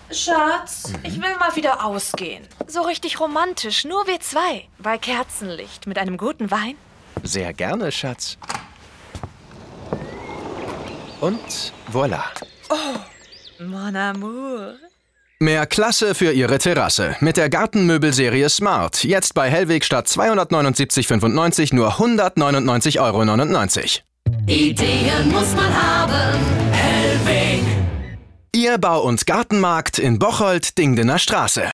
Schatz, ich will mal wieder ausgehen. So richtig romantisch, nur wir zwei. Bei Kerzenlicht mit einem guten Wein. Sehr gerne, Schatz. Und voilà. Mon amour. Mehr Klasse für Ihre Terrasse mit der Gartenmöbelserie Smart. Jetzt bei Hellweg statt 279,95 nur 199,99 €. Ideen muss man haben. Hellweg. Ihr Bau- und Gartenmarkt in Bocholt-Dingdener Straße.